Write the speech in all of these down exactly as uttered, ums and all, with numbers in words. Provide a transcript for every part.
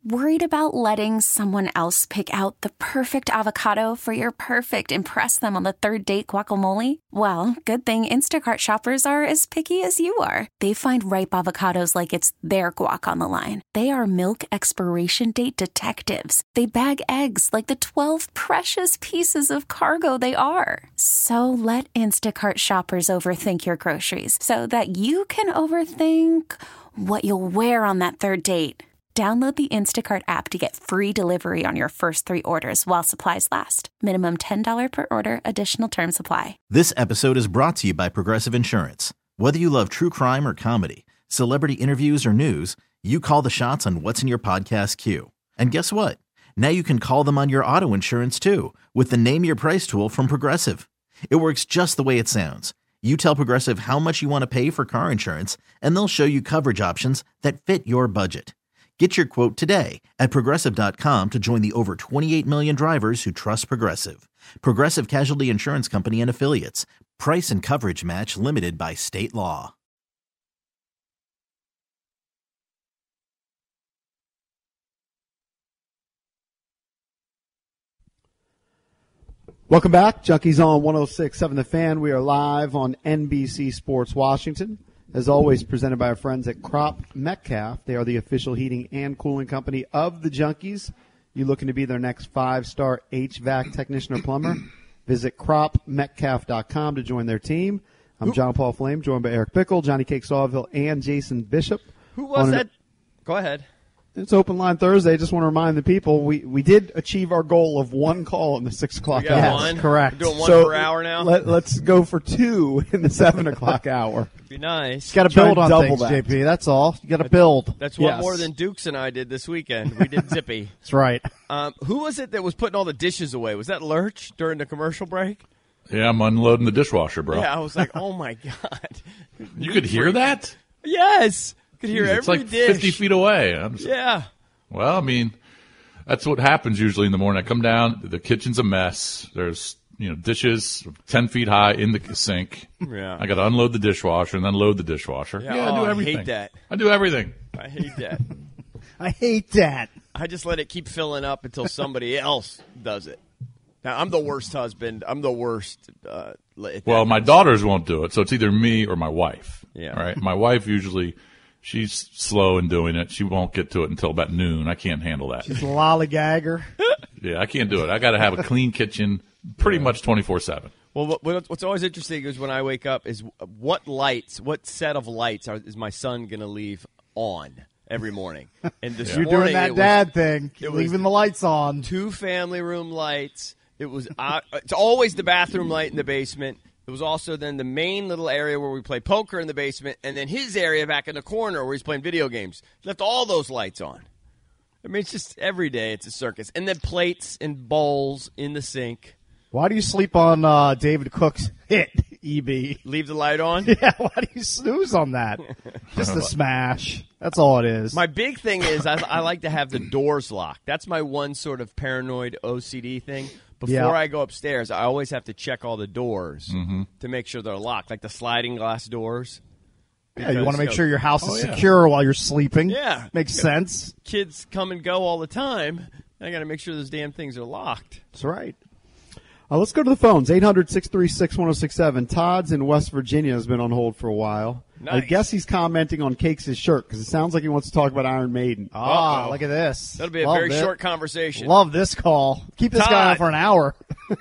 Worried about letting someone else pick out the perfect avocado for your perfect impress them on the third date guacamole? Well, good thing Instacart shoppers are as picky as you are. They find ripe avocados like it's their guac on the line. They are milk expiration date detectives. They bag eggs like the twelve precious pieces of cargo they are. So let Instacart shoppers overthink your groceries so that you can overthink what you'll wear on that third date. Download the Instacart app to get free delivery on your first three orders while supplies last. Minimum ten dollars per order. Additional terms apply. This episode is brought to you by Progressive Insurance. Whether you love true crime or comedy, celebrity interviews or news, you call the shots on what's in your podcast queue. And guess what? Now you can call them on your auto insurance too with the Name Your Price tool from Progressive. It works just the way it sounds. You tell Progressive how much you want to pay for car insurance, and they'll show you coverage options that fit your budget. Get your quote today at Progressive dot com to join the over twenty-eight million drivers who trust Progressive. Progressive Casualty Insurance Company and Affiliates. Price and coverage match limited by state law. Welcome back. Junkies on one oh six point seven The Fan. We are live on N B C Sports Washington. As always, presented by our friends at Crop Metcalf. They are the official heating and cooling company of the Junkies. You looking to be their next five-star H V A C technician or plumber? Visit crop metcalf dot com to join their team. I'm John Paul Flame, joined by Eric Bickle, Johnny Cake Sawville, and Jason Bishop. Who was that? Go ahead. It's Open Line Thursday. Just want to remind the people, we, we did achieve our goal of one call in the six o'clock We got hour. one? Correct. We're doing one so per hour now? Let, let's go for two in the seven o'clock hour. Be nice. You got to Try build and on double things, that. J P. That's all. You got to build. That's one Yes. more than Dukes and I did this weekend. We did Zippy. That's right. Um, who was it that was putting all the dishes away? Was that Lurch during the commercial break? Yeah, I'm unloading the dishwasher, bro. Yeah, I was like, oh, my God. You could hear that? Yes. Could hear Jeez, every it's like dish. fifty feet away. I'm just, Yeah. Well, I mean, that's what happens usually in the morning. I come down, the kitchen's a mess. There's, you know, dishes ten feet high in the sink. Yeah. I got to unload the dishwasher and then load the dishwasher. Yeah, Yeah, oh, I do I everything. hate that. I do everything. I hate that. I hate that. I just let it keep filling up until somebody else does it. Now, I'm the worst husband. I'm the worst. Uh, at Well, that. my daughters won't do it, so it's either me or my wife. Yeah. Right? My wife usually, she's slow in doing it. She won't get to it until about noon. I can't handle that. She's a lollygagger. Yeah, I can't do it. I got to have a clean kitchen pretty much twenty-four seven. Well, what, what- what's always interesting is when I wake up is what lights, what set of lights are, is my son going to leave on every morning? And this You're morning doing that it was dad thing, it was- leaving the lights on. two family room lights. It was uh, it's always the bathroom light in the basement. It was also then the main little area where we play poker in the basement, and then his area back in the corner where he's playing video games. Left all those lights on. I mean, it's just every day it's a circus. And then plates and bowls in the sink. Why do you sleep on uh, David Cook's hit, E B? Leave the light on. Yeah, why do you snooze on that? Just a smash. That's all it is. My big thing is I, I like to have the doors locked. That's my one sort of paranoid O C D thing. Before Yeah. I go upstairs, I always have to check all the doors Mm-hmm. to make sure they're locked, like the sliding glass doors. yeah, you because, want to make you know, sure your house Oh, is yeah. secure while you're sleeping. Yeah. Makes sense. Kids come and go all the time. I got to make sure those damn things are locked. That's right. Uh, let's go to the phones. eight hundred, six three six, one oh six seven. Todd's in West Virginia has been on hold for a while. I Nice. guess he's commenting on Cakes' shirt because it sounds like he wants to talk about Iron Maiden. Ah, Uh-oh. look at this. That'll be a Love very it. short conversation. Love this call. Keep this guy on Todd. for an hour.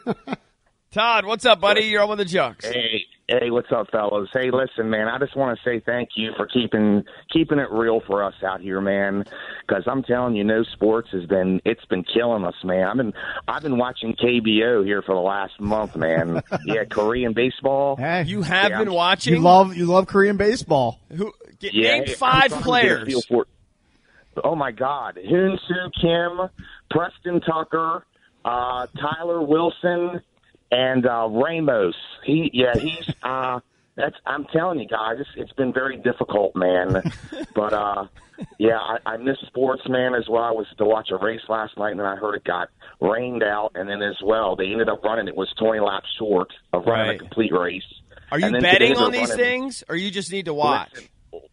Todd, what's up, buddy? You're on with the Junks. Hey, hey, what's up, fellas? Hey, listen, man, I just want to say thank you for keeping keeping it real for us out here, man. Because I'm telling you, no sports has been it's been killing us, man. I've been I've been watching K B O here for the last month, man. Yeah, Korean baseball. Hey, You have Yeah, been I'm- watching. you love you love Korean baseball. Who? Get, Yeah, name hey, five I'm starting to get a feel players. for- Oh my God, Hoon Soo Kim, Preston Tucker, uh, Tyler Wilson, and uh, Ramos. He, yeah, he's. Uh, that's. I'm telling you guys, it's, it's been very difficult, man. But uh, yeah, I, I miss sports, man. As well, I was to watch a race last night, and then I heard it got rained out, and then as well, they ended up running. It was twenty laps short of running Right. a complete race. Are you And then betting today on they're these running- things, or you just need to watch? Listen,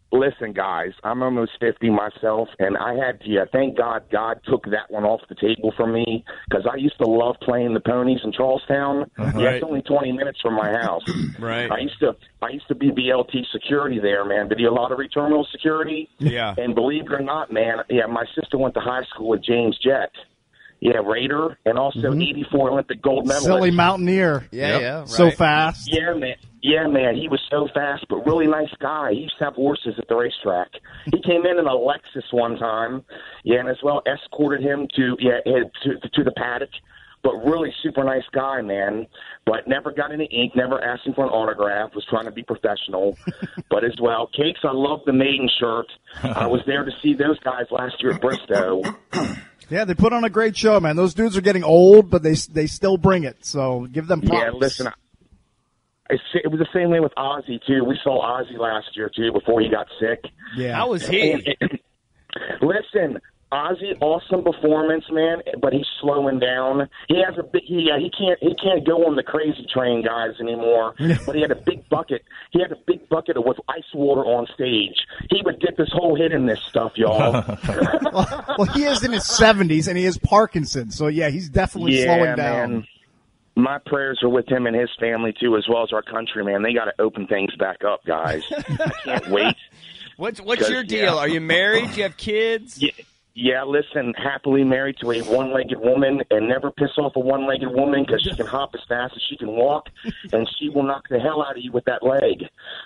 Listen, guys, I'm almost fifty myself, and I had to, yeah, thank God God took that one off the table for me, because I used to love playing the ponies in Charlestown. Uh-huh. Yeah, Right. it's only twenty minutes from my house. Right. I used to I used to be B L T security there, man, video lottery terminal security. Yeah. And believe it or not, man, yeah, my sister went to high school with James Jett. Yeah, Raider, and also eighty-four Olympic gold medalist. Silly mountaineer. Yeah, Yep. yeah. Right. So fast. Yeah, man. Yeah, man. He was so fast, but really nice guy. He used to have horses at the racetrack. He came in in a Lexus one time, yeah, and as well escorted him to yeah to, to the paddock. But really super nice guy, man. But never got any ink, never asked him for an autograph, was trying to be professional. But as well, Cakes, I love the maiden shirt. I was there to see those guys last year at Bristow. Yeah, they put on a great show, man. Those dudes are getting old, but they they still bring it. So give them props. Yeah, listen, I- it's, it was the same way with Ozzy, too. We saw Ozzy last year, too, before he got sick. Yeah. How was he? Listen, Ozzy, awesome performance, man, but he's slowing down. He has a big, he, uh, he can't, he can't go on the crazy train, guys, anymore. But he had a big bucket. He had a big bucket of with ice water on stage. He would dip his whole head in this stuff, y'all. Well, he is in his seventies, and he has Parkinson's. So, yeah, he's definitely yeah, slowing down. man. My prayers are with him and his family, too, as well as our country, man. They got to open things back up, guys. I can't wait. What's what's Because, your deal? yeah. Are you married? Do you have kids? Yeah. Yeah, listen, happily married to a one-legged woman, and never piss off a one-legged woman because she can hop as fast as she can walk, and she will knock the hell out of you with that leg.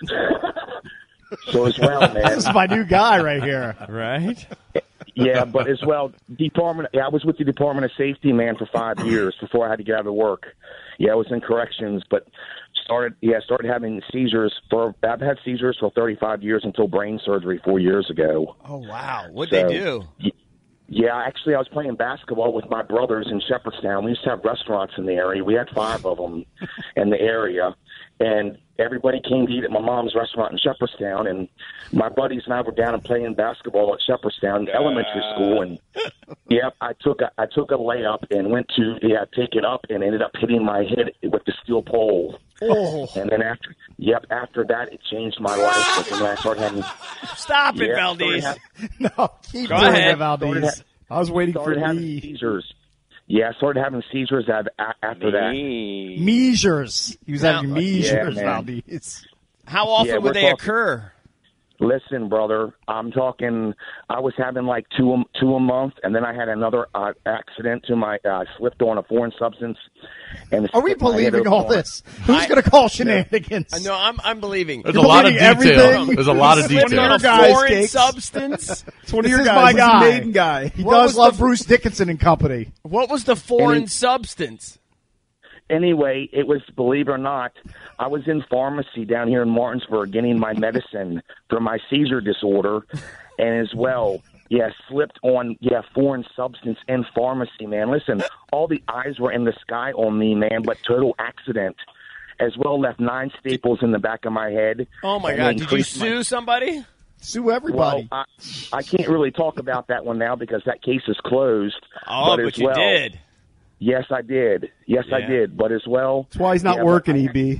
So as well, man. This is my new guy right here. Right. Yeah, but as well, Department. Yeah, I was with the Department of Safety, man, for five years before I had to get out of work. Yeah, I was in corrections, but started. Yeah, started having seizures for. I've had seizures for thirty-five years until brain surgery four years ago. Oh wow. What'd So, they do? Yeah, actually, I was playing basketball with my brothers in Shepherdstown. We used to have restaurants in the area. We had five of them in the area, and everybody came to eat at my mom's restaurant in Shepherdstown. And my buddies and I were down and playing basketball at Shepherdstown Elementary School. And yeah, I took a, I took a layup and went to yeah take it up and ended up hitting my head with the steel pole. Oh. And then after, yep, after that, it changed my life. And then I started having. Stop it, yeah, Valdez. started No, keep Go doing ahead. it, Valdez. Started I was waiting for started having me. seizures. Yeah, I started having seizures af- after that. Measures. He was Now- having measures, Yeah, man. Valdez. How often Yeah, would we're they talking- occur? Listen, brother, I'm talking. I was having like two a, two a month, and then I had another uh, accident to my. Uh, I slipped on a foreign substance. And Are we slipped my head believing over all on- this? Who's going to call shenanigans? Uh, No, I'm I'm believing. There's a You're lot of believing detail. everything? There's a lot of Slipped on a detail. guys, foreign Cakes. substance. It's one of This your is guys. my He's a guy. maiden guy. He What does was love the- Bruce Dickinson and company. What was the foreign Any- substance? Anyway, it was, believe it or not, I was in pharmacy down here in Martinsburg getting my medicine for my seizure disorder, and as well, yeah, slipped on, yeah, foreign substance in pharmacy, man. Listen, all the eyes were in the sky on me, man, but total accident. As well, left nine staples in the back of my head. Oh my and God! Did you increased my- sue somebody? Sue Well, everybody. I, I can't really talk about that one now because that case is closed. Oh, but, but as you well, did. Yes, I did. Yes, I Yeah. did. But as well, That's why he's not yeah, but working, I- E B.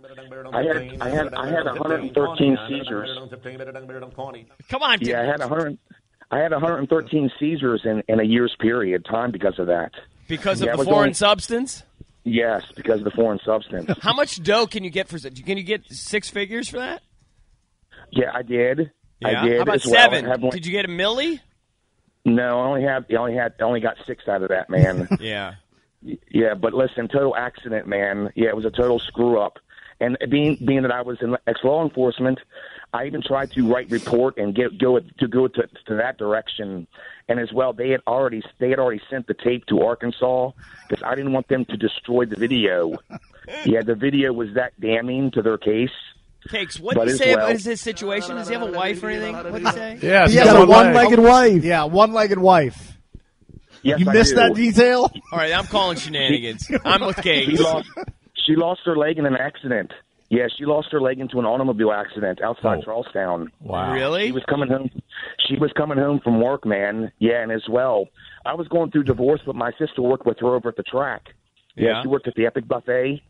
I had I had I had one hundred thirteen seizures. Come on, Yeah, I had one hundred. I had one hundred thirteen seizures in, in a year's period time because of that. because Yeah, of I the was foreign only- substance. Yes, because of the foreign substance. How much dough can you get for? Can you get six figures for that? Yeah, I did. Yeah. I did. How about as well. I seven? had one- Did you get a milli? No, I only have. I only had. I only got six out of that, man. Yeah. Yeah, but listen, total accident, man. Yeah, it was a total screw up. And being being that I was in ex law enforcement, I even tried to write report and get go to go to, to that direction. And as well, they had already they had already sent the tape to Arkansas because I didn't want them to destroy the video. Yeah, the video was that damning to their case. Cakes. What But did he as say well- about his situation? Does he have a wife or anything? What did he say? Yeah, He she's has got a one leg. one-legged wife. Yeah, one-legged wife. Yes, You I missed do. that detail? All right, I'm calling shenanigans. I'm with She Cakes. lost. She lost her leg in an accident. Yeah, she lost her leg into an automobile accident outside Oh. Charlestown. Wow. Really? She was coming home. She was coming home from work, man. Yeah, and as well, I was going through divorce, but my sister worked with her over at the track. Yeah, Yeah. she worked at the Epic Buffet.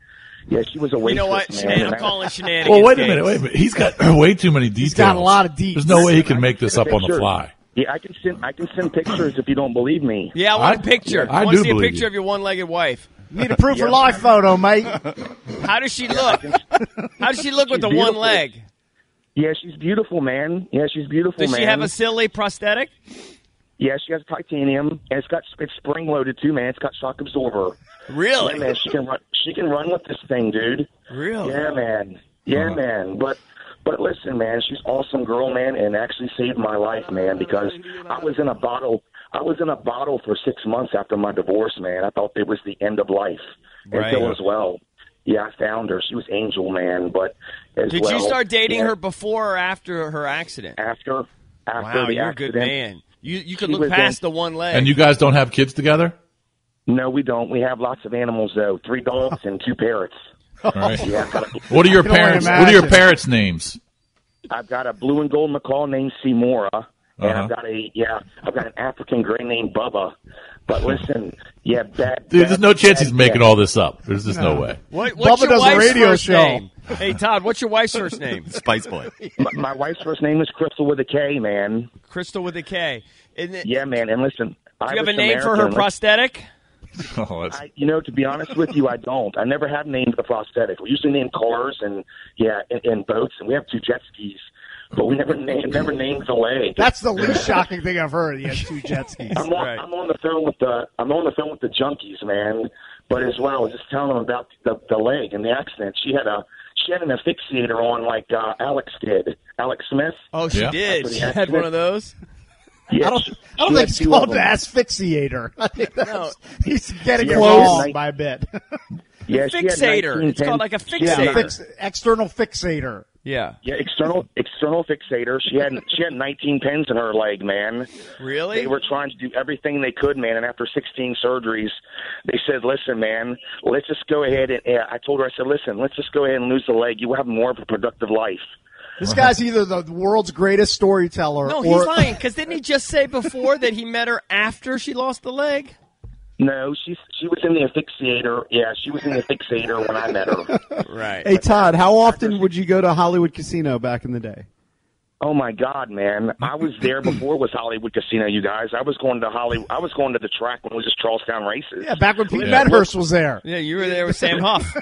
Yeah, she was a waitress, You know what? man. Shenan- and I'm I- calling shenanigans. Well, wait a games. minute. Wait a minute. He's got way too many details. He's got a lot of deets. There's no way he can make this up on the Pictures. fly. Yeah, I can send I can send pictures if you don't believe me. Yeah, I want a I- picture. I I, want do to see a believe picture you. of your one-legged wife. Need a proof Yeah. of life photo, mate. How does she look? How does she look with the She's one beautiful. leg? Yeah, she's beautiful, man. Yeah, she's beautiful, Does man. she have a silly prosthetic? Yeah, she has titanium, and it's got it's spring loaded too, man. It's got shock absorber. Really? Yeah, man, she can run. She can run with this thing, dude. Really? Yeah, man. Yeah, Uh-huh. man. But but listen, man, she's an awesome girl, man, and actually saved my life, man, because I was in a bottle. I was in a bottle for six months after my divorce, man. I thought it was the end of life. Right. Until as well. Yeah, I found her. She was angel, man. But as Did well, you start dating yeah, her before or after her accident? after? After Wow, the you're a accident. good man. You you could She look was past in- the one leg. And you guys don't have kids together? No, we don't. We have lots of animals, though. Three dogs and two parrots. All right. Yeah, I've got a, What are your I can only parents? What are your imagine. parents' names? I've got a blue and gold macaw named Seymour, and Uh-huh. I've got a yeah, I've got an African gray named Bubba. But listen, yeah, bad. Dude, bad- there's no chance bad- he's making yeah. all this up. There's just no way. What, what's Bubba your does a wife's radio first show. name? Hey, Todd, what's your wife's first name? Spice Boy. My, my wife's first name is Crystal with a K, man. Crystal with a K. Isn't it, Yeah, man. And listen, do you have a name for her prosthetic? Oh, that's, I, you know, to be honest with you, I don't. I never have named the prosthetic. We usually name cars and yeah, and, and boats, and we have two jet skis, but we never name, never named the leg. That's the least shocking thing I've heard. He has two jet skis. I'm on, Right. I'm on the phone with the I'm on the phone with the junkies, man. But as well, I was just telling them about the the leg and the accident. She had a she had an asphyxiator on like uh, Alex did, Alex Smith. Oh, she Yeah. did. That's She what he had had. one of those. Yeah, I don't, she- I don't she think had it's two called of the them. asphyxiator. I think that's, No. he's getting Yeah, it she wrong had by a bit. Yeah, she had Fixator. nineteen It's called like a pens. She had fixator. Yeah, fix, external fixator. Yeah. Yeah, external external fixator. She had she had nineteen pins in her leg, man. Really? They were trying to do everything they could, man. And after sixteen surgeries, they said, "Listen, man, let's just go ahead and." Uh, I told her, I said, "Listen, let's just go ahead and lose the leg. You will have more of a productive life." This guy's either the world's greatest storyteller No, or he's lying. Because didn't he just say before that he met her after she lost the leg? No, she's she was in the asphyxiator. Yeah, she was in the asphyxiator when I met her. Right. Hey, Todd, how often would you go to Hollywood Casino back in the day? Oh my God, man! I was there before it was Hollywood Casino. You guys, I was going to Hollywood. I was going to the track when it was just Charlestown races. yeah, back when Pete Yeah. Medhurst was there. Yeah, you were there with Sam Huff.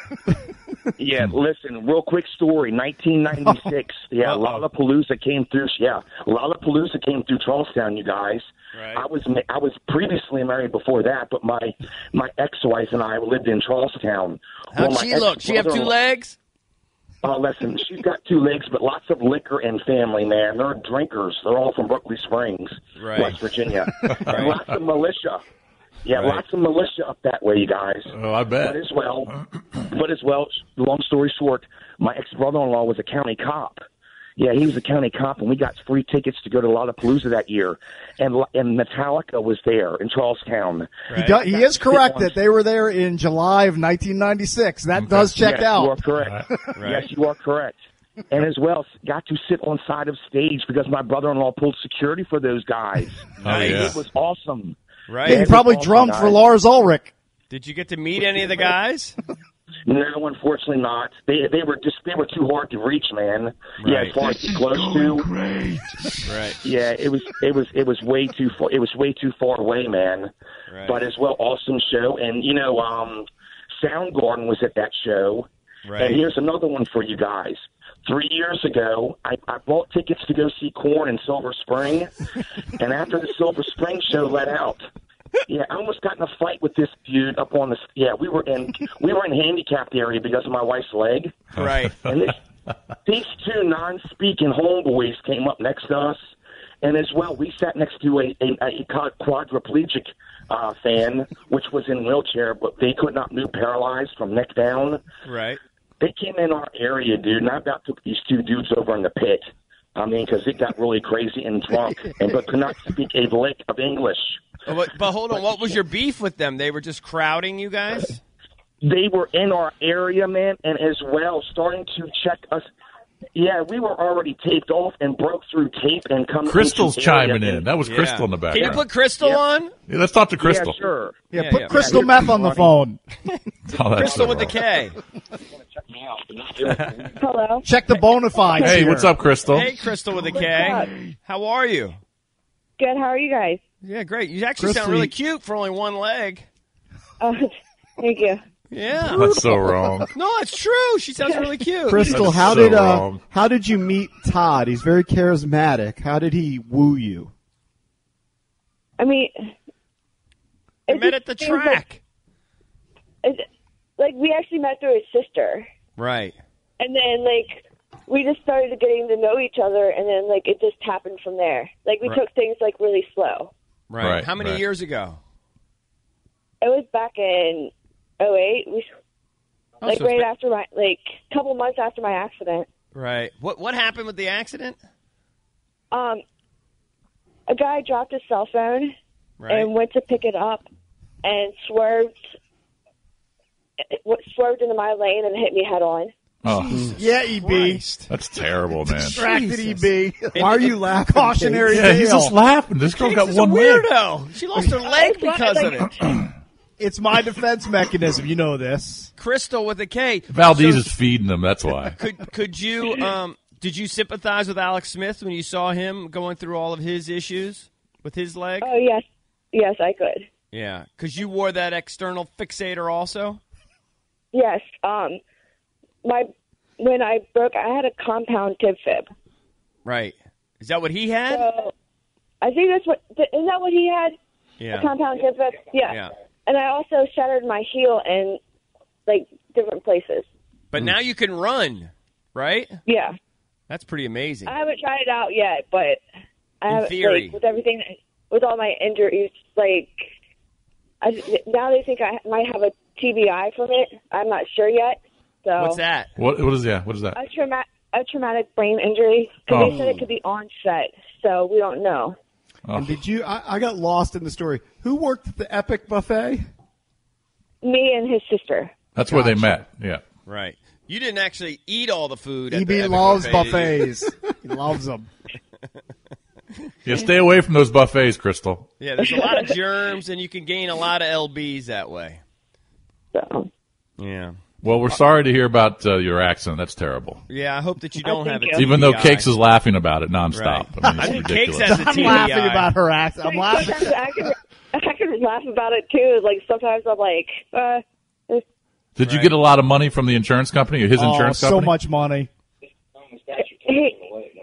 Yeah, listen, real quick story. nineteen ninety-six. Yeah, Lollapalooza came through. Yeah, Lollapalooza came through Charlestown. You guys. Right. I was ma- I was previously married before that, but my my ex-wife and I lived in Charlestown. How'd Well, my she look? She have two ex-brother-in-law- legs? Oh, listen, she's got two legs, but lots of liquor and family, man. They're drinkers. They're all from Berkeley Springs, Right. West Virginia. Right. And lots of militia. Yeah, Right. lots of militia up that way, you guys. oh, I bet. But as well, but as well, long story short, my ex-brother-in-law was a county cop. Yeah, he was a county cop, and we got free tickets to go to Lollapalooza that year. And and Metallica was there in Charlestown. He, do, he is correct that they were there in July of nineteen ninety-six. That does check yes, out. You are correct. Right. Yes, you are correct. And as well, got to sit on side of stage because my brother-in-law pulled security for those guys. Oh, yeah. It was awesome. Right. Yeah, he It probably was drummed awesome, for guys. Lars Ulrich. Did you get to meet any of the guys? No, unfortunately not. They they were just they were too hard to reach, man. Yeah, Right. as far as to close to. Right. Yeah, it was it was it was way too far. It was way too far away, man. Right. But as well, awesome show. And you know, um, Soundgarden was at that show. Right. And here's another one for you guys. Three years ago, I, I bought tickets to go see Korn in Silver Spring, and after the Silver Spring show let out, yeah, I almost got in a fight with this dude up on the. Yeah, we were in we were in handicapped area because of my wife's leg, Right. and this, these two non-speaking homeboys came up next to us, and as well, we sat next to a, a, a quadriplegic uh, fan, which was in wheelchair, but they could not move, paralyzed from neck down. Right. They came in our area, dude, and I about took these two dudes over in the pit. I mean, because it got really crazy and drunk, and but could not speak a lick of English. Oh, But, but hold on, what was your beef with them? They were just crowding you guys? They were in our area, man, and as well starting to check us. Yeah, we were already taped off and broke through tape and come. Crystal's into area chiming in. and- That was Yeah. Crystal in the Can you background. put Crystal Yeah. on? Yeah, let's talk to Crystal. Yeah, sure. Yeah, Yeah, put yeah. crystal Yeah, meth on the phone. Oh, that's Crystal so with the wrong. K. Hello. Check the bona fides. Hey, here. what's up, Crystal? Hey, Crystal with a What's K. up? How are you? Good. How are you guys? Yeah, great. You actually Crystal, sound really you- cute for only one leg. Uh, thank you. Yeah. That's so wrong. No, it's true. She sounds really cute. Crystal, That's how so did uh, wrong. how did you meet Todd? He's very charismatic. How did he woo you? I mean, We it met at the just seems track. Like, it, like we actually met through his sister, Right. and then like we just started getting to know each other, and then like it just happened from there. Like we Right. took things like really slow. Right. Right, How many right. years ago? It was back in oh eight. We Oh, like so it's right been- after my like a couple months after my accident. Right. What What happened with the accident? Um, a guy dropped his cell phone Right. and went to pick it up and swerved it swerved into my lane and hit me head on. Oh, Yeah, E B. Christ. that's terrible, man. Distracted E B. Why are you laughing? Cautionary Yeah, he's tale. just laughing. This girl got She's a one leg. weirdo. She lost her leg It's not because of like- it. It's my defense mechanism. You know this. Crystal with a K. Valdez So is feeding them. That's why. Could Could you um Did you sympathize with Alex Smith when you saw him going through all of his issues with his leg? Oh yes, yes, I could. Yeah, because you wore that external fixator also. Yes. Um, my when I broke, I had a compound tib fib. Right. Is that what he had? So I think that's what isn't that what he had? A Yeah. compound tib fib. Yeah. Yeah. And I also shattered my heel in like different places. But now you can run, right? Yeah. That's pretty amazing. I haven't tried it out yet, but I In haven't theory. like with everything with all my injuries. Like I, now they think I might have a T B I from it. I'm not sure yet. So What's that? What? What is that? What is that? A trauma, a traumatic brain injury. Because Oh. they said it could be onset, so we don't know. And did you? I, I got lost in the story. Who worked at the Epic Buffet? Me and his sister. That's where they met. Yeah. Right. You didn't actually eat all the food. At E the B Epic loves Buffet, did you? buffets. He loves them. Yeah. Stay away from those buffets, Crystal. Yeah, there's a lot of germs, and you can gain a lot of L Bs that way. So Yeah. Well, we're sorry to hear about uh, your accident. That's terrible. Yeah, I hope that you Oh, don't have thank it. you. Even though Cakes is laughing about it nonstop. Right. I mean, I it's think Cakes ridiculous. has a I'm T B I. laughing about her accident. I'm laughing. sometimes I can, I can laugh about it too. Like sometimes I'm like, uh, Did you Right. get a lot of money from the insurance company or his Oh, insurance so company? much money. he,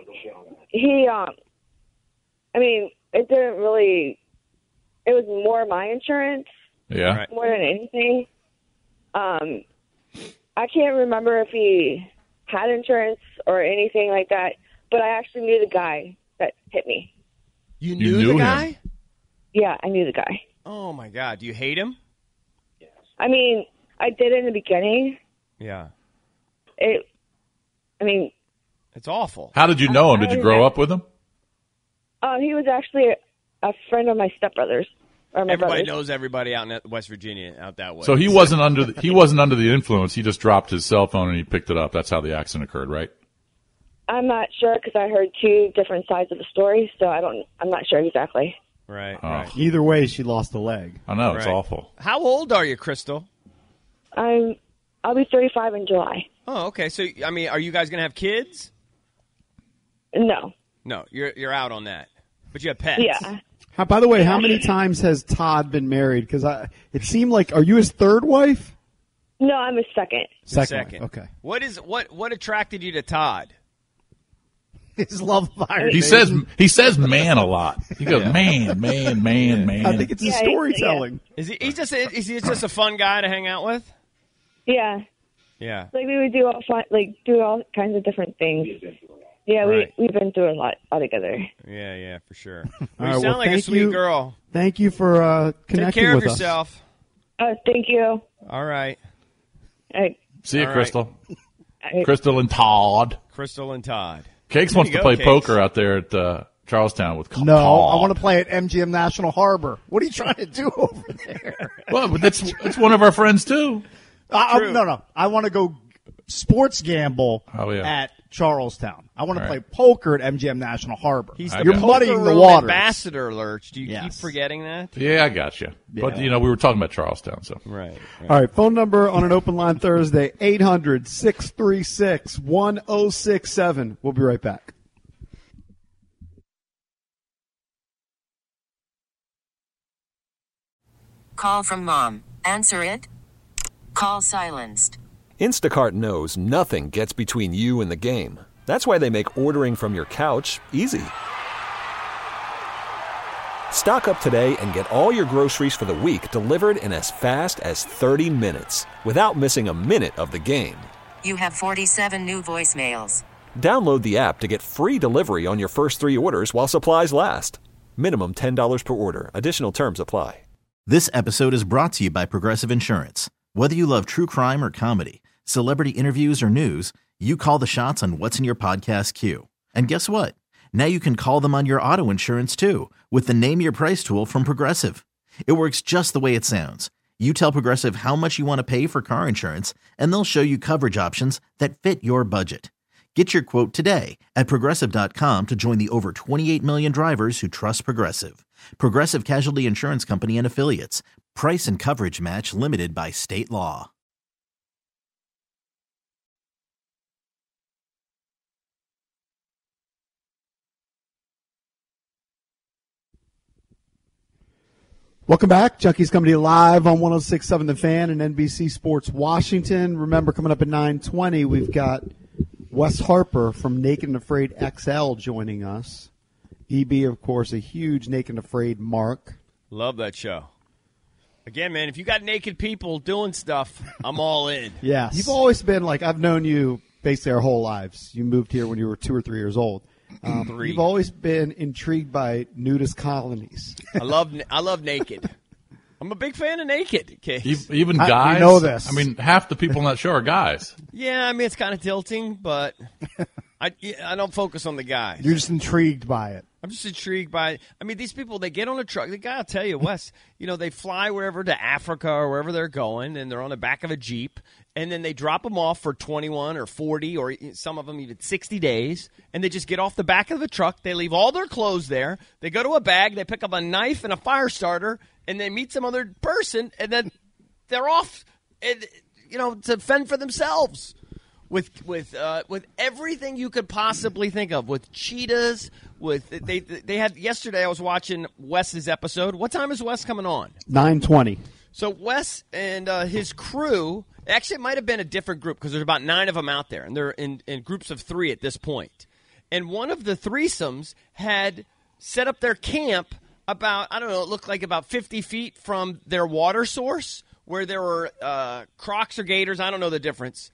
he, um, I mean, it didn't really. It was more my insurance Yeah. Right. more than anything. Um, I can't remember if he had insurance or anything like that, but I actually knew the guy that hit me. You You knew, knew the him? guy? Yeah, I knew the guy. Oh my God! Do you hate him? I mean, I did in the beginning. Yeah. It, I mean, It's awful. How did you know him? Did you grow up with him? um, he was actually a, a friend of my stepbrothers or my Everybody brothers. knows everybody out in West Virginia out that way. So he wasn't under the, he wasn't under the influence. He just dropped his cell phone and he picked it up. That's how the accident occurred, right? I'm not sure because I heard two different sides of the story, so I don't. I'm not sure exactly. Right. Oh. Right. Either way, she lost a leg. I know it's Right. awful. How old are you, Crystal? I'm. I'll be thirty-five in July. Oh, okay. So I mean, are you guys gonna have kids? No. No, you're you're out on that. But you have pets. Yeah. How, by the way, how many times has Todd been married? Because I, it seemed like, are you his third wife? No, I'm a second. The Second. wife, Okay. What is what what attracted you to Todd? His love of Iron He Maiden. says he says man a lot. He goes man, man, man, man. I think it's his Yeah, he's- storytelling. Is he he's just a, is he just a fun guy to hang out with? Yeah. Yeah. Like we would do all fun, like do all kinds of different things. Yeah, Right. we we've been through a lot all together. Yeah, yeah, for sure. All you right, sound well, like a thank sweet you. girl. Thank you for uh, Take connecting care of with us. yourself. Oh, thank you. All right. I, See you, All right. Crystal. I, Crystal and Todd. Crystal and Todd. Cakes There wants you to go, play Cakes. poker out there at uh, Charlestown with No, Todd. I want to play at M G M National Harbor. What are you trying to do over there? Well, but that's that's one of our friends too. I, I, True. no, no. I want to go sports gamble Oh, yeah. at Charlestown. I want to Right. play poker at M G M National Harbor. He's I the got You're it. poker muddying the room waters. ambassador, Lurch. Do you Yes. keep forgetting that? Yeah, I got you. But Yeah. you know, we were talking about Charlestown, so Right. right. All right, phone number on an open line Thursday, eight hundred, six three six, one oh six seven. We'll be right back. Call from mom. Answer it. Call silenced. Instacart knows nothing gets between you and the game. That's why they make ordering from your couch easy. Stock up today and get all your groceries for the week delivered in as fast as thirty minutes without missing a minute of the game. You have forty-seven new voicemails. Download the app to get free delivery on your first three orders while supplies last. Minimum ten dollars per order. Additional terms apply. This episode is brought to you by Progressive Insurance. Whether you love true crime or comedy, celebrity interviews or news, you call the shots on what's in your podcast queue. And guess what? Now you can call them on your auto insurance too with the Name Your Price tool from Progressive. It works just the way it sounds. You tell Progressive how much you want to pay for car insurance, and they'll show you coverage options that fit your budget. Get your quote today at Progressive dot com to join the over twenty-eight million drivers who trust Progressive. Progressive Casualty Insurance Company and Affiliates. Price and coverage match limited by state law. Welcome back. Junkies coming to you live on one oh six point seven The Fan and N B C Sports Washington. Remember, coming up at nine twenty, we've got Wes Harper from Naked and Afraid X L joining us. E B, of course, a huge Naked and Afraid mark. Love that show. Again, man, if you got naked people doing stuff, I'm all in. Yes. You've always been like, I've known you basically our whole lives. You moved here when you were two or three years old. Um, Three. You've always been intrigued by nudist colonies. I love I love Naked. I'm a big fan of Naked. Okay. Even, even I- we guys. know this. I mean, half the people on that show are guys. Yeah, I mean it's kind of tilting, but I I don't focus on the guys. You're just intrigued by it. I'm just intrigued by. I mean, these people, they get on a truck. The guy will tell you, Wes, you know, they fly wherever to Africa or wherever they're going, and they're on the back of a Jeep, and then they drop them off for twenty-one or forty, or some of them even sixty days, and they just get off the back of the truck. They leave all their clothes there. They go to a bag. They pick up a knife and a fire starter, and they meet some other person, and then they're off, and, you know, to fend for themselves. With with uh, with everything you could possibly think of, with cheetahs, with they they had yesterday. I was watching Wes's episode. What time is Wes coming on? nine twenty. So Wes and uh, his crew. Actually, it might have been a different group because there's about nine of them out there, and they're in, in groups of three at this point. And one of the threesomes had set up their camp about I don't know. It looked like about fifty feet from their water source, where there were uh, crocs or gators. I don't know the difference.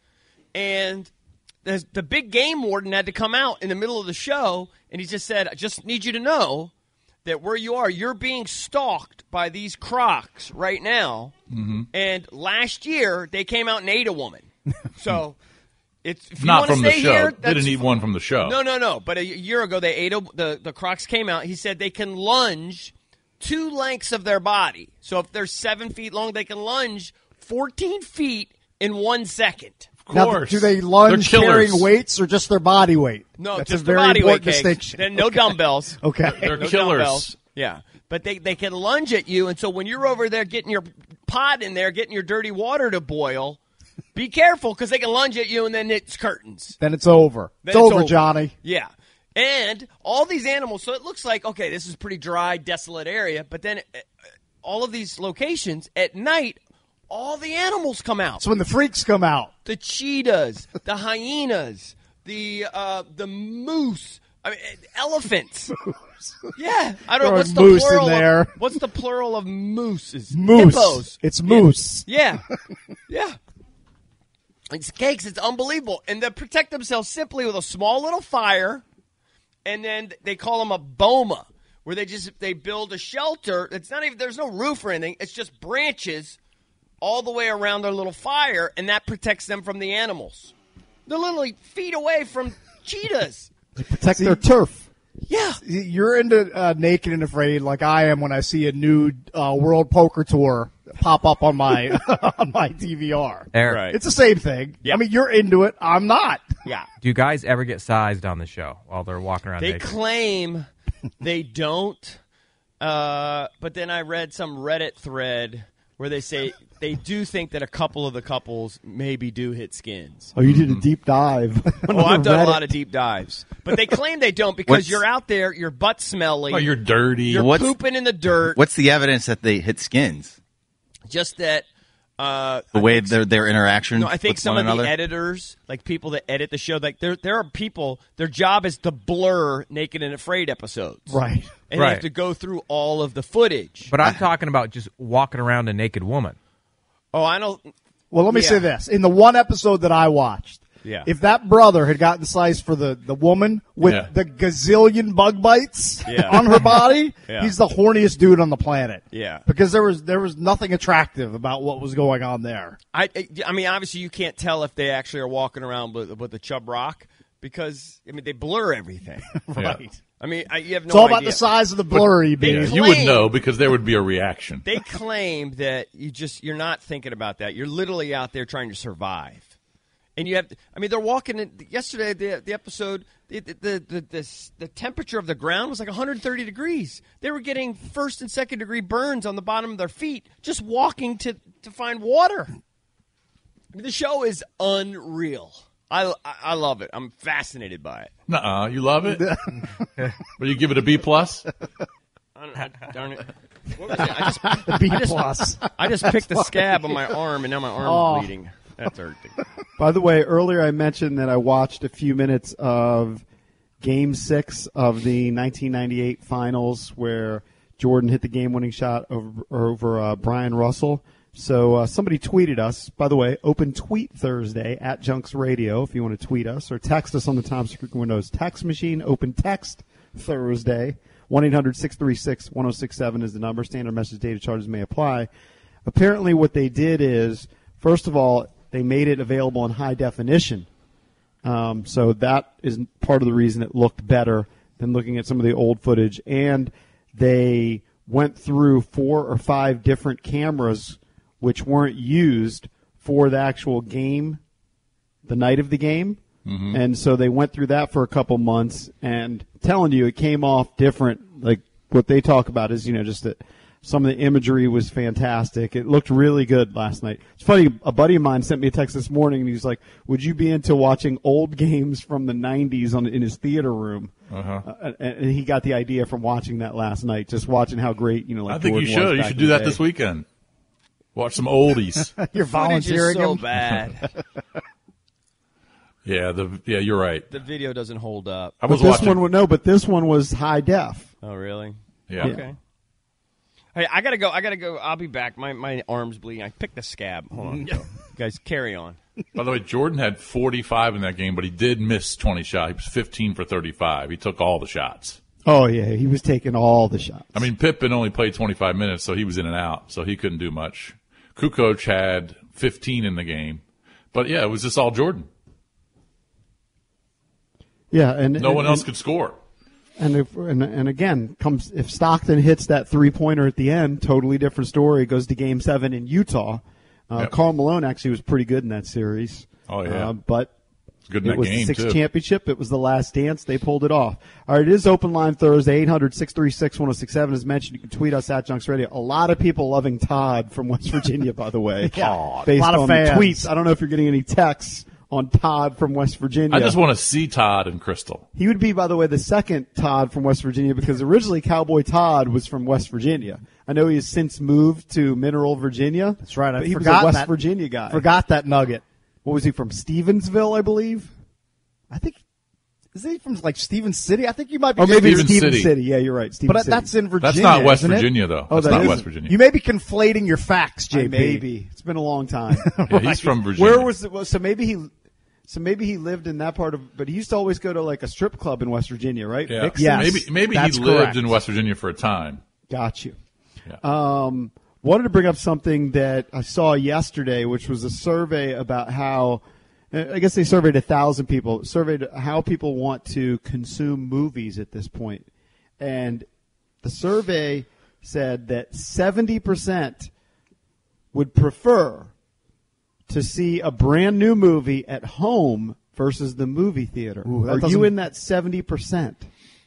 And the, the big game warden had to come out in the middle of the show, and he just said, I just need you to know that where you are, you're being stalked by these crocs right now. Mm-hmm. And last year, they came out and ate a woman. So it's if you Not want to from the stay show. here, They didn't eat one from the show. No, no, no. But a year ago, they ate a, the, the crocs came out. He said they can lunge two lengths of their body. So if they're seven feet long, they can lunge fourteen feet in one second. Of Now, course. do they lunge They're killers. carrying weights or just their body weight? No, That's just a the very body important weight cakes. distinction. Then no Okay. dumbbells. Okay. They're No killers. dumbbells. Yeah. But they, they can lunge at you, and so when you're over there getting your pot in there, getting your dirty water to boil, be careful because they can lunge at you, and then it's curtains. Then it's over. Then it's, over, Johnny. Yeah. And all these animals, so it looks like, okay, this is a pretty dry, desolate area, but then uh, all of these locations at night, all the animals come out. So when the freaks come out. The cheetahs, the hyenas, the uh, the moose, I mean, elephants. Yeah, I don't know what's the moose in plural. there. Of, what's the plural of mooses? Moose. Hippos. It's moose. Yeah, yeah. It's cakes. It's unbelievable, and they protect themselves simply with a small little fire, and then they call them a boma, where they just they build a shelter. It's not even there's no roof or anything. It's just branches all the way around their little fire, and that protects them from the animals. They're literally feet away from cheetahs. They protect their turf. Yeah. You're into uh, Naked and Afraid like I am when I see a nude uh, World Poker Tour pop up on my on my D V R. Eric. Right. It's the same thing. Yeah. I mean, you're into it. I'm not. Yeah. Do you guys ever get sized on the show while they're walking around They naked? claim they don't, uh, but then I read some Reddit thread where they say they do think that a couple of the couples maybe do hit skins. Oh, you did a deep dive. Oh, I've done a lot of deep dives. But they claim they don't because What's- you're out there, your butt's smelly. Oh, you're dirty. You're What's- pooping in the dirt. What's the evidence that they hit skins? Just that. Uh, The I way think- their their interaction. No, I think with some one of another? the editors, like people that edit the show, like there there are people, their job is to blur Naked and Afraid episodes. Right. And Right. they have to go through all of the footage. But I'm talking about just walking around a naked woman. Oh, I don't. Well, let me Yeah. say this. In the one episode that I watched, Yeah. if that brother had gotten sliced for the, the woman with Yeah. the gazillion bug bites Yeah. on her body, Yeah. he's the horniest dude on the planet. Yeah. Because there was there was nothing attractive about what was going on there. I, I mean, obviously, you can't tell if they actually are walking around with, with the Chub Rock because, I mean, they blur everything. Right. I mean, I, you have no It's all idea. about the size of the blurry They Yeah, bead. claim- you would know because there would be a reaction. They claim that you just you're not thinking about that. You're literally out there trying to survive, and you have. I mean, they're walking. In, yesterday, the the episode, the the the, the the temperature of the ground was like one hundred thirty degrees. They were getting first and second degree burns on the bottom of their feet just walking to to find water. I mean, the show is unreal. I, I I love it. I'm fascinated by it. Nuh-uh, you love it? Will you give it a B plus? I don't, I, darn it. What was it? I just, B I just, plus. I just picked the scab on my arm, and now my arm's Oh. bleeding. That's hurting. By the way, earlier I mentioned that I watched a few minutes of Game Six of the nineteen ninety-eight Finals, where Jordan hit the game-winning shot over, over uh, Brian Russell. So uh, somebody tweeted us. By the way, open tweet Thursday at Junks Radio if you want to tweet us, or text us on the Thomson Creek Windows text machine. Open text Thursday. one eight hundred six three six one oh six seven is the number. Standard message data charges may apply. Apparently what they did is, first of all, they made it available in high definition. Um, so that is part of the reason it looked better than looking at some of the old footage. And they went through four or five different cameras which weren't used for the actual game, the night of the game. Mm-hmm. And so they went through that for a couple months, and telling you it came off different. Like what they talk about is, you know, just that some of the imagery was fantastic. It looked really good last night. It's funny, a buddy of mine sent me a text this morning, and he's like, would you be into watching old games from the nineties on in his theater room? Uh-huh. Uh, and, and he got the idea from watching that last night, just watching how great, you know, like I think Jordan you should. was You back should in do the that day. this weekend. Watch some oldies. You're Footage is volunteering so him. bad. yeah, the yeah, you're right. The video doesn't hold up. I But was this watching. one, would- no, but this one was high def. Oh, really? yeah. Okay. Hey, I gotta go. I gotta go. I'll be back. My my arm's bleeding. I picked the scab. Hold on, you guys. Carry on. By the way, Jordan had forty-five in that game, but he did miss twenty shots. He was fifteen for thirty-five. He took all the shots. Oh, yeah, he was taking all the shots. I mean, Pippen only played twenty-five minutes, so he was in and out, so he couldn't do much. Kukoc had fifteen in the game. But, yeah, it was just all Jordan. Yeah, and No and, one else and, could score. And if, and and again, comes if Stockton hits that three pointer at the end, totally different story. Goes to Game Seven in Utah. Uh, Yep. Karl Malone actually was pretty good in that series. Oh, yeah. uh, but Good in it that was game, the sixth too. championship. It was the last dance. They pulled it off. All right, it is open line Thursday. eight hundred six three six one oh six seven As mentioned, you can tweet us at Junks Radio. A lot of people loving Todd from West Virginia, by the way. Yeah, based a lot of on fans. the tweets. I don't know if you're getting any texts on Todd from West Virginia. I just want to see Todd and Crystal. He would be, by the way, the second Todd from West Virginia, because originally Cowboy Todd was from West Virginia. I know he has since moved to Mineral, Virginia. That's right. I But he was forgot a West that, Virginia guy. Forgot that nugget. What was he from? Stevensville, I believe. I think is he from like Stevens City? I think you might be. Or maybe Stevens Stevens City. City. Yeah, you're right. Stevens but City. that's in Virginia. That's not West isn't it? Virginia, though. Oh, That's that not is- West Virginia. You may be conflating your facts, J P. Maybe it's been a long time. Yeah, he's from Virginia. Where was it? Well, so maybe he, so maybe he lived in that part of. But he used to always go to like a strip club in West Virginia, right? Yeah. Vixen? Yes, maybe maybe he that's lived correct. in West Virginia for a time. Got you. Yeah. Um, wanted to bring up something that I saw yesterday, which was a survey about how, I guess they surveyed a thousand people, surveyed how people want to consume movies at this point. And the survey said that seventy percent would prefer to see a brand new movie at home versus the movie theater. Ooh, that Are you doesn't- in that seventy percent?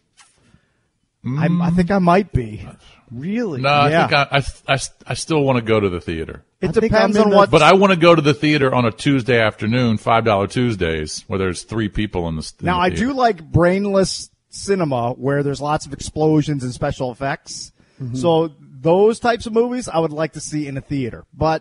I, I think I might be. Really? No, I Yeah. think I, I, I, I still want to go to the theater. It I think depends I'm in on the- what. But I want to go to the theater on a Tuesday afternoon, five dollar Tuesdays, where there's three people in the in Now, the I theater. do like brainless cinema where there's lots of explosions and special effects. So those types of movies I would like to see in a theater. But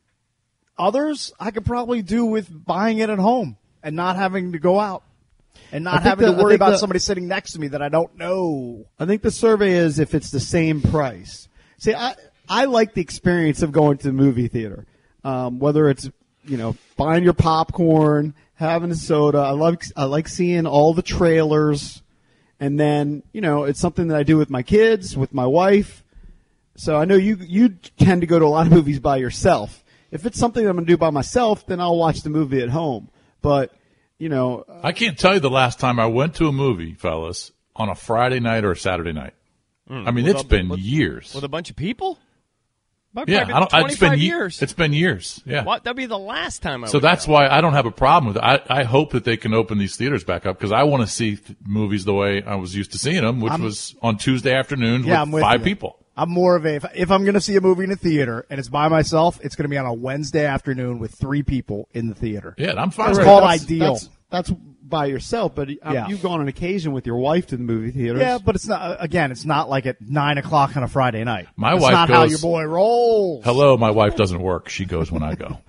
others I could probably do with buying it at home and not having to go out and I not think having the- to I worry think about the- somebody sitting next to me that I don't know. I think the survey is if it's the same price. See, I I like the experience of going to the movie theater, um, whether it's you know buying your popcorn, having a soda. I love I like seeing all the trailers, and then you know it's something that I do with my kids, with my wife. So I know you you tend to go to a lot of movies by yourself. If it's something that I'm going to do by myself, then I'll watch the movie at home. But you know, I can't tell you the last time I went to a movie, fellas, on a Friday night or a Saturday night. I mean, With it's a- been with- years. With a bunch of people? Might Yeah, probably I don't. been It's been twenty-five ye- years. It's been years. Yeah. What? That'd be the last time I So would that's go. why I don't have a problem with it. I, I hope that they can open these theaters back up because I want to see th- movies the way I was used to seeing them, which I'm- was on Tuesday afternoons Yeah, with, I'm with five you. people. I'm more of a if, if I'm going to see a movie in a theater and it's by myself, it's going to be on a Wednesday afternoon with three people in the theater. Yeah, I'm fine. It's with called that. that's, ideal. That's, that's by yourself, but um, Yeah. you've gone on occasion with your wife to the movie theaters. Yeah, but it's not. Again, it's not like at nine o'clock on a Friday night. My That's wife not how goes- your boy rolls. Hello, my wife doesn't work. She goes when I go.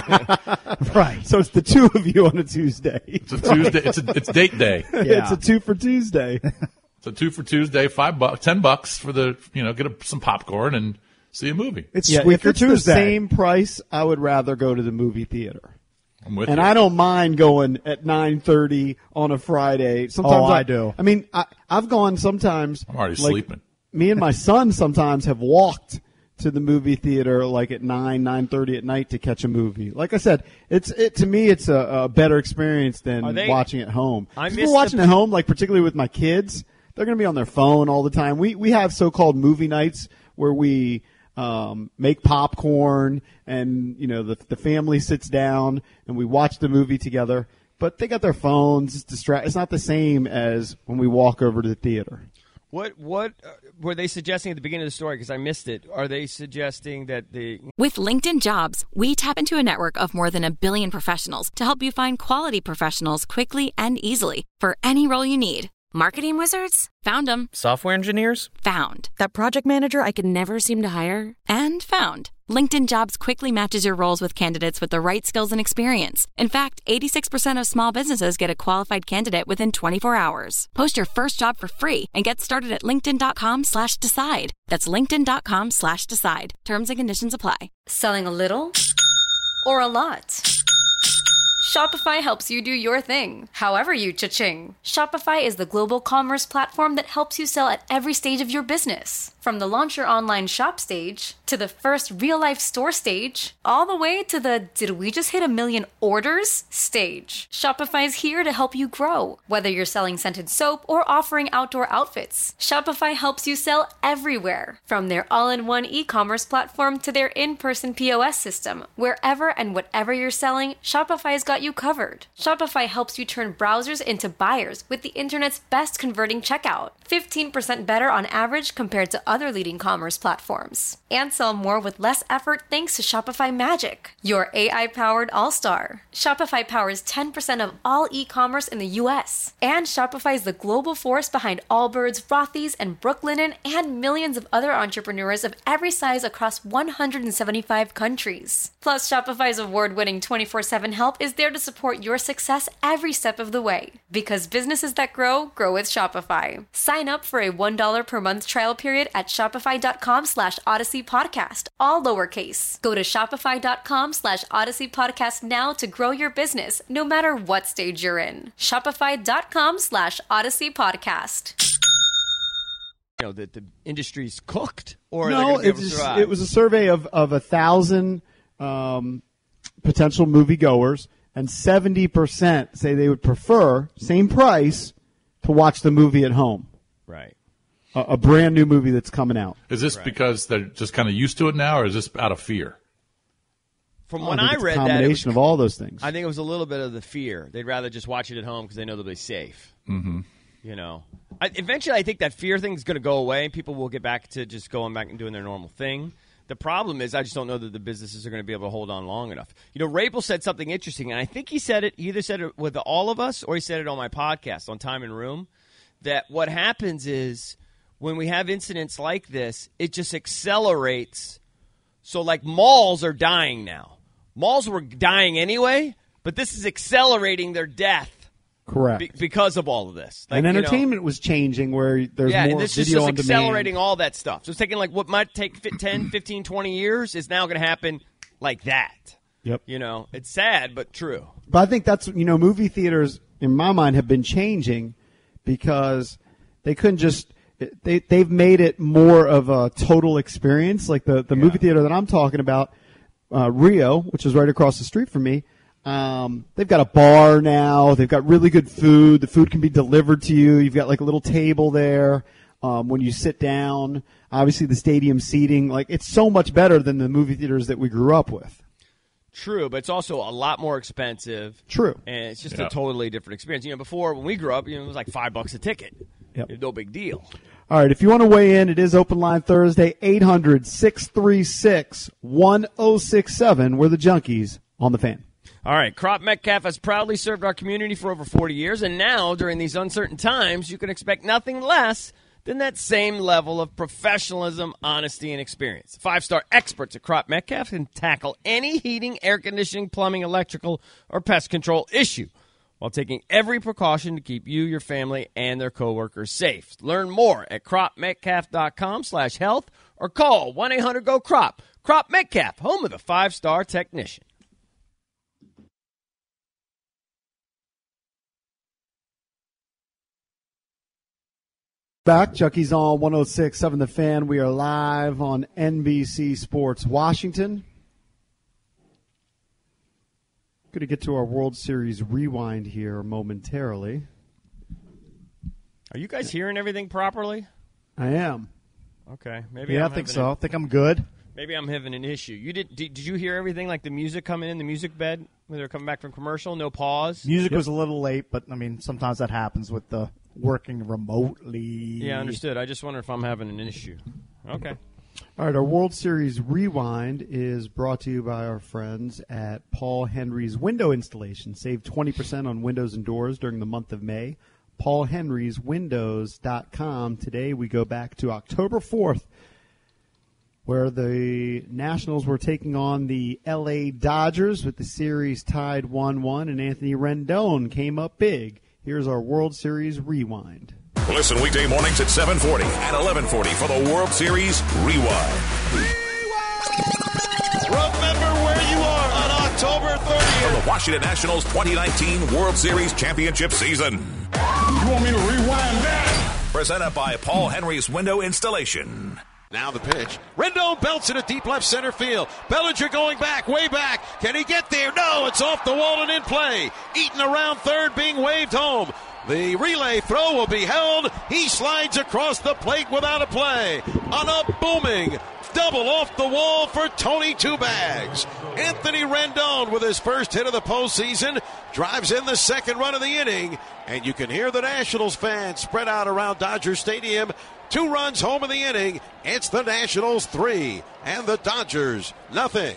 Right. So it's the two of you on a Tuesday. It's a Tuesday. It's a, it's date day. It's a two for Tuesday. It's a two for Tuesday. Five bucks, ten bucks for the you know get a, some popcorn and see a movie. It's Yeah, Squeaker if it's Tuesday. the same price, I would rather go to the movie theater. I'm with And you. I don't mind going at nine thirty on a Friday. Sometimes Oh, I do. I mean, I, I've gone sometimes. I'm already like, sleeping. Me and my son sometimes have walked to the movie theater like at nine, nine thirty at night to catch a movie. Like I said, it's it to me it's a, a better experience than Are they- watching at home. I If miss we're watching the- at home, like particularly with my kids, they're going to be on their phone all the time. We we have so-called movie nights where we um, make popcorn and you know the the family sits down and we watch the movie together. But they got their phones. It's distract. It's not the same as when we walk over to the theater. What what uh, were they suggesting at the beginning of the story? Because I missed it. Are they suggesting that the With LinkedIn Jobs, we tap into a network of more than a billion professionals to help you find quality professionals quickly and easily for any role you need. Marketing wizards? Found them. Software engineers? Found. That project manager I could never seem to hire? And found. LinkedIn Jobs quickly matches your roles with candidates with the right skills and experience. In fact, eighty-six percent of small businesses get a qualified candidate within twenty-four hours. Post your first job for free and get started at linkedin.com slash decide. That's linkedin.com slash decide. Terms and conditions apply. Selling a little or a lot? Shopify helps you do your thing, however you cha-ching. Shopify is the global commerce platform that helps you sell at every stage of your business. From the launch your online shop stage, to the first real-life store stage, all the way to the did we just hit a million orders stage. Shopify is here to help you grow. Whether you're selling scented soap or offering outdoor outfits, Shopify helps you sell everywhere. From their all-in-one e-commerce platform to their in-person P O S system, wherever and whatever you're selling, Shopify's got you covered. Shopify helps you turn browsers into buyers with the internet's best converting checkout. fifteen percent better on average compared to other leading commerce platforms. And sell more with less effort thanks to Shopify Magic, your A I-powered all-star. Shopify powers ten percent of all e-commerce in the U S. And Shopify is the global force behind Allbirds, Rothy's, and Brooklinen, and millions of other entrepreneurs of every size across one hundred seventy-five countries. Plus, Shopify's award-winning twenty-four seven help is there to support your success every step of the way. Because businesses that grow, grow with Shopify. Sign up for a one dollar per month trial period at shopify.com slash Odyssey Podcast, all lowercase. Go to shopify.com slash Odyssey Podcast now to grow your business, no matter what stage you're in. Shopify.com slash Odyssey Podcast. you know that the industry's cooked, or they're no, gonna be it able to was, survive? it was a survey of, of a thousand um, potential moviegoers, and seventy percent say they would prefer, same price, to watch the movie at home. Right. A, a brand new movie that's coming out. Is this because they're just kind of used to it now, or is this out of fear? from Oh, when I, think I it's read a that, it was, combination of all those things. I think it was a little bit of the fear. They'd rather just watch it at home because they know they'll be safe. Mm-hmm. You know, I, eventually, I think that fear thing is going to go away, and people will get back to just going back and doing their normal thing. The problem is, I just don't know that the businesses are going to be able to hold on long enough. You know, Rapel said something interesting, and I think he said it. He either said it with all of us, or he said it on my podcast on Time and Room. That what happens is when we have incidents like this, it just accelerates. So, like, malls are dying now. Malls were dying anyway, but this is accelerating their death. Correct. Be- because of all of this. Like, and you know, entertainment was changing where there's yeah, more and this is video just on accelerating demand. all that stuff. So it's taking like what might take ten, fifteen, twenty years is now going to happen like that. Yep. You know, it's sad, but true. But I think that's, you know, movie theaters, in my mind, have been changing because they couldn't just – they, they've made it more of a total experience. Like the, the yeah. movie theater that I'm talking about, uh, Rio, which is right across the street from me, Um, they've got a bar now. They've got really good food. The food can be delivered to you. You've got like a little table there um, when you sit down. Obviously, the stadium seating. Like, it's so much better than the movie theaters that we grew up with. True, but it's also a lot more expensive. True. And it's just Yeah. a totally different experience. You know, before, when we grew up, you know, it was like five bucks a ticket. Yep. It was no big deal. All right, if you want to weigh in, it is Open Line Thursday, eight hundred, six three six, one oh six seven. We're the Junkies on the Fan. All right, Crop Metcalf has proudly served our community for over forty years, and now, during these uncertain times, you can expect nothing less than that same level of professionalism, honesty, and experience. Five-star experts at Crop Metcalf can tackle any heating, air conditioning, plumbing, electrical, or pest control issue while taking every precaution to keep you, your family, and their coworkers safe. Learn more at crop metcalf dot com slash health or call one eight hundred go crop. Crop Metcalf, home of the five-star technician. Back, Chucky's on one oh six point seven The Fan. We are live on N B C Sports Washington. Going to get to our World Series rewind here momentarily. Are you guys hearing everything properly? I am. Okay, maybe. Yeah, I'm I think having so. a- I think I'm good. Maybe I'm having an issue. You did, did? Did you hear everything? Like the music coming in, the music bed when they were coming back from commercial? No pause. Music was a little late, but I mean, sometimes that happens with the working remotely. Yeah, understood. I just wonder if I'm having an issue. Okay. All right, our World Series rewind is brought to you by our friends at Paul Henry's Window Installation. Save twenty percent on windows and doors during the month of May. paul henrys windows dot com. Today we go back to October fourth, where the Nationals were taking on the L A Dodgers with the series tied one one, and Anthony Rendon came up big. Here's our World Series rewind. Listen weekday mornings at seven forty and eleven forty for the World Series Rewind. Remember where you are on October thirtieth. From the Washington Nationals twenty nineteen World Series Championship season. You want me to rewind that? Presented by Paul Henry's Window Installation. Now the pitch. Rendon belts it at deep left center field. Bellinger going back, way back. Can he get there? No, it's off the wall and in play. Eaton around third, being waved home. The relay throw will be held. He slides across the plate without a play. On a booming double off the wall for Tony Two Bags. Anthony Rendon with his first hit of the postseason drives in the second run of the inning. And you can hear the Nationals fans spread out around Dodger Stadium. Two runs home in the inning. It's the Nationals three and the Dodgers nothing.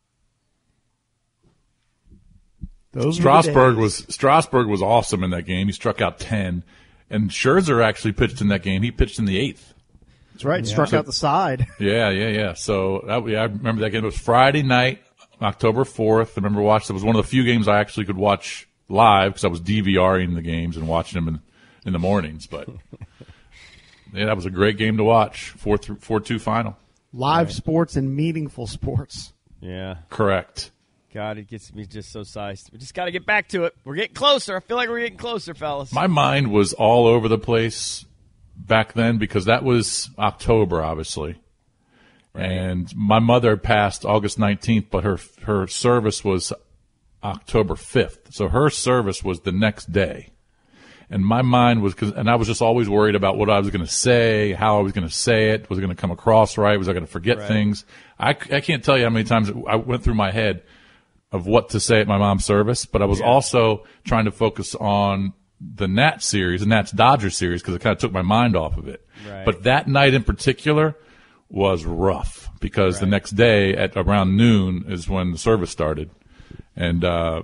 Those Strasburg was Strasburg was awesome in that game. He struck out ten, and Scherzer actually pitched in that game. He pitched in the eighth. That's right. Yeah. Struck So- out the side. Yeah, yeah, yeah. So that, yeah, I remember that game. It was Friday night, October fourth. I remember watching. It was one of the few games I actually could watch live because I was DVRing the games and watching them in, in the mornings. But yeah, that was a great game to watch. Four through four two final. Live sports and meaningful sports. Yeah. Correct. God, it gets me just so sized. We just got to get back to it. We're getting closer. I feel like we're getting closer, fellas. My mind was all over the place back then because that was October, obviously. And my mother passed August nineteenth, but her her service was October fifth. So her service was the next day. And my mind was, cause, and I was just always worried about what I was going to say, how I was going to say it, was it going to come across right, was I going to forget Right. things? I, I can't tell you how many times I went through my head, of what to say at my mom's service, but I was Yeah. also trying to focus on the Nats series, the Nats Dodgers series, because it kind of took my mind off of it. Right. But that night in particular was rough because the Right. next day at around noon is when the service started, and uh,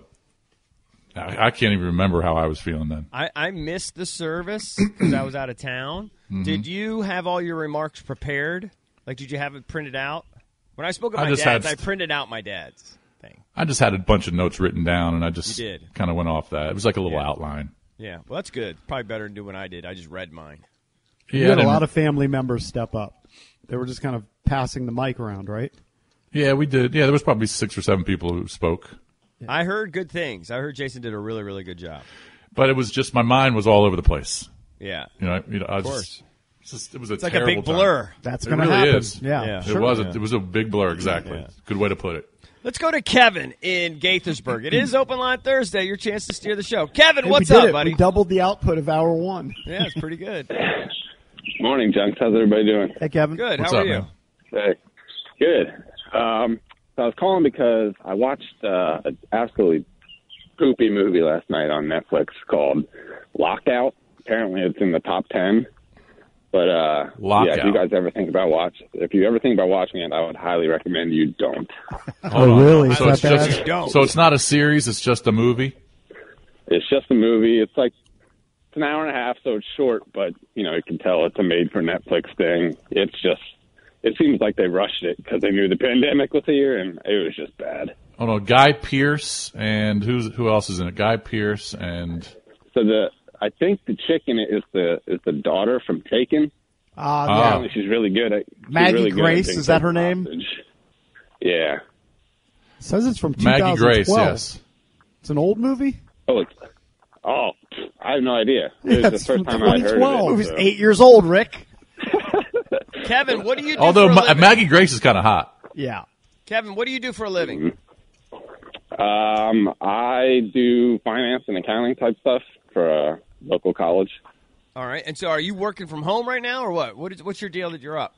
I, I can't even remember how I was feeling then. I, I missed the service because I was out of town. Mhm. Did you have all your remarks prepared? Like, did you have it printed out? When I spoke at I my just dad's, had- I printed out my dad's thing. I just had a bunch of notes written down, and I just You did. kind of went off that. It was like a little Yeah. outline. Yeah, well, that's good. Probably better than doing what I did. I just read mine. Yeah, You I had a didn't- lot of family members step up. They were just kind of passing the mic around, right? Yeah, we did. Yeah, there was probably six or seven people who spoke. I heard good things. I heard Jason did a really, really good job. But it was just my mind was all over the place. Yeah. You know, you know I Of was course. Just, it's, just, it was a It's like a terrible big blur. time. That's It gonna really happen. is. Yeah, Yeah. it sure. was. A, Yeah. it was a big blur. Exactly. Yeah. Good way to put it. Let's go to Kevin in Gaithersburg. It is Open Line Thursday. Your chance to steer the show. Kevin, Hey, what's we did up, it. buddy? We doubled the output of hour one. Yeah, it's pretty good. Morning, Junks. How's everybody doing? Hey, Kevin. Good. What's How are up, you? man? Hey. Good. Um, so I was calling because I watched uh, an absolutely poopy movie last night on Netflix called Lockout. Apparently, it's in the top ten. But uh, Lockout. yeah, if you guys ever think about watch, if you ever think about watching it, I would highly recommend you don't. Hold on. really? Is So that it's bad? just. Don't. So it's not a series. It's just a movie. It's just a movie. It's like it's an hour and a half, so it's short. But you know, you can tell it's a made-for-Netflix thing. It's just. It seems like they rushed it because they knew the pandemic was here, and it was just bad. Oh no, Guy Pearce and who's who else is in it? Guy Pearce and So the I think the chick in it is the is the daughter from Taken. Uh, Ah. yeah. Apparently she's really good at she's Maggie really good at Grace, being is that her taken name? hostage. Yeah. Says it's from Maggie twenty twelve. Grace. Yes. It's an old movie? Oh, it's, oh, I have no idea. It Yeah, was the it's first from time I heard twenty twelve. of it. Movie's so. eight years old, Rick. Kevin, what do you do Although for a Ma- living? Maggie Grace is kind of hot. Yeah. Kevin, what do you do for a living? Um, I do finance and accounting type stuff for a local college. All right. And so are you working from home right now or what? What is, what's your deal that you're up?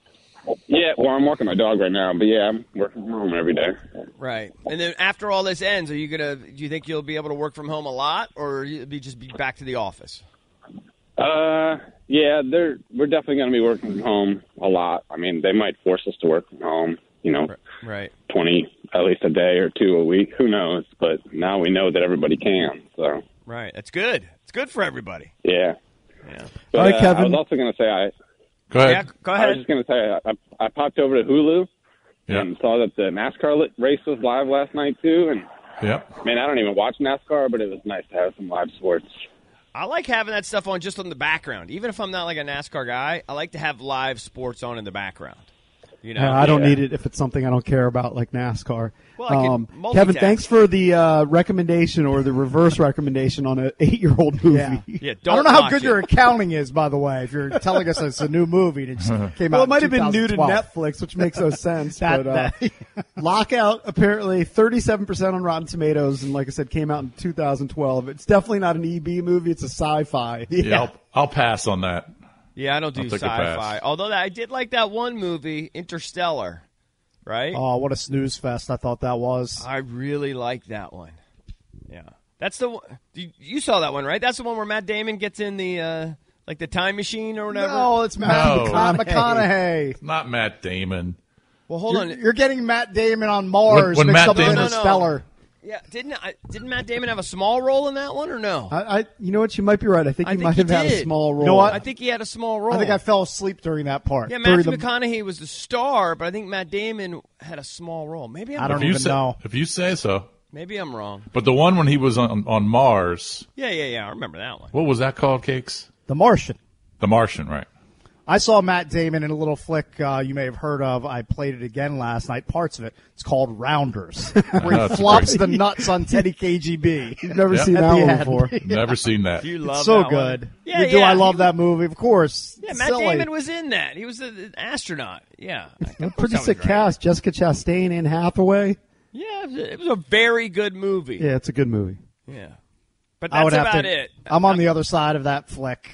Yeah, well, I'm walking my dog right now, but yeah, I'm working from home every day. Right. And then after all this ends, are you going to, do you think you'll be able to work from home a lot or you'll be just be back to the office? Uh, yeah, they're we're definitely going to be working from home a lot. I mean, they might force us to work from home, you know, Right. twenty at least a day or two a week. Who knows? But now we know that everybody can. So Right. That's good. It's good for everybody. yeah. Yeah. But, All right, uh, Kevin. I was also going to say I. Go ahead. Yeah, go I ahead. was just going to say I, I popped over to Hulu Yeah. and saw that the NASCAR li- race was live last night too. And Yep. man, I don't even watch NASCAR, but it was nice to have some live sports. I like having that stuff on just on the background. Even if I'm not like a NASCAR guy, I like to have live sports on in the background. You know, Uh, I don't Yeah. need it if it's something I don't care about, like NASCAR. Well, I can um, multitask. Kevin, thanks for the uh, recommendation or the reverse recommendation on an eight-year-old movie. Yeah. Yeah, I don't don't know how watch good it. your accounting is, by the way. If you're telling us it's a new movie and it just came Well, out it might in have been new to two thousand twelve. Netflix, which makes no sense. That- but uh, that- Lockout apparently thirty-seven percent on Rotten Tomatoes, and like I said, came out in two thousand twelve. It's definitely not an E B movie; it's a sci-fi. Yeah, I'll, I'll pass on that. Yeah, I don't do I'll take a sci-fi. pass. Although I did like that one movie, Interstellar. Right? Oh, what a snooze fest I thought that was. I really like that one. Yeah, that's the one. You, you saw that one, right? That's the one where Matt Damon gets in the uh, like the time machine or whatever. No, it's Matt No. McCona- McConaughey. Not Matt Damon. Well, hold You're, on. you're getting Matt Damon on Mars When- when mixed Matt up with Damon- Interstellar. Yeah, didn't I, didn't Matt Damon have a small role in that one or no? I, I, you know what? You might be right. I think I he think might he have had a did. small role. You know what? I think he had a small role. I think I fell asleep during that part. Yeah, During Matthew the- McConaughey was the star, but I think Matt Damon had a small role. Maybe I'm I don't If wrong. you even say, know. If you say so. Maybe I'm wrong. But the one when he was on on Mars, Yeah, yeah, yeah. I remember that one. what was that called, Cakes? The Martian. The Martian, right? I saw Matt Damon in a little flick uh, you may have heard of. I played it again last night, parts of it. It's called Rounders, where he That's flops great. the nuts on Teddy K G B. You've never Yep. seen At that the one end. before. Never seen that. Do you love so that good. one? Yeah, You do. yeah. I love He that movie, of course. Yeah, It's Matt silly. Damon was in that. He was an astronaut. Yeah. Of course Pretty that was sick right. cast. Jessica Chastain, Anne Hathaway. Yeah, it was, a, it was a very good movie. Yeah, it's a good movie. Yeah. But I would that's have about to, it. I'm on the other side of that flick.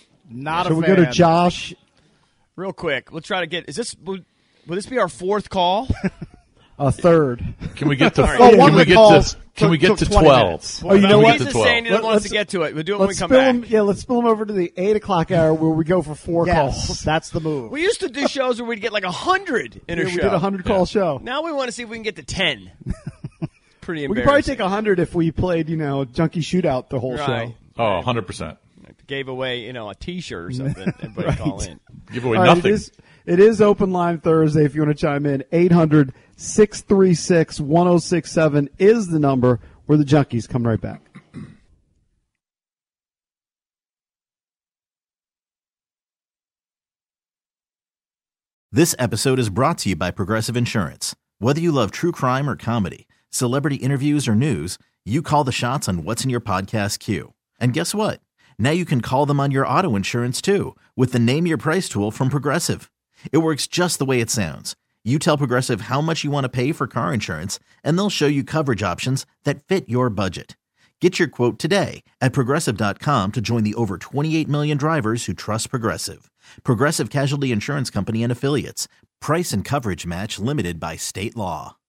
Not Should a we fan. go to Josh? Real quick, we'll try to get. Is this will, will this be our fourth call? a third. Can we get to? Well, can one we of the get calls to? Can we took- get to took twenty twelve? minutes. Oh, you know Can we what? get to He's twelve? saying he doesn't want us to get to it. We'll do it when we Let's come spill back. 'em- yeah, let's spill them over to the eight o'clock hour where we go for four Yes, calls. that's the move. We used to do shows where we'd get like a hundred in Yeah, a we show. did a hundred call show. Now we want to see if we can get to ten. Pretty We could embarrassing. probably take a hundred if we played, you know, Junkie Shootout the whole Right. show. Oh, one hundred percent. Gave away, you know, a T-shirt or something. Everybody Right. call in. Give away All right, nothing. it is, it is open line Thursday if you want to chime in. eight hundred, six three six, one oh six seven is the number. We're the Junkies. Come right back. This episode is brought to you by Progressive Insurance. Whether you love true crime or comedy, celebrity interviews or news, you call the shots on what's in your podcast queue. And guess what? Now you can call them on your auto insurance too with the Name Your Price tool from Progressive. It works just the way it sounds. You tell Progressive how much you want to pay for car insurance, and they'll show you coverage options that fit your budget. Get your quote today at Progressive dot com to join the over twenty-eight million drivers who trust Progressive. Progressive Casualty Insurance Company and Affiliates. Price and coverage match limited by state law.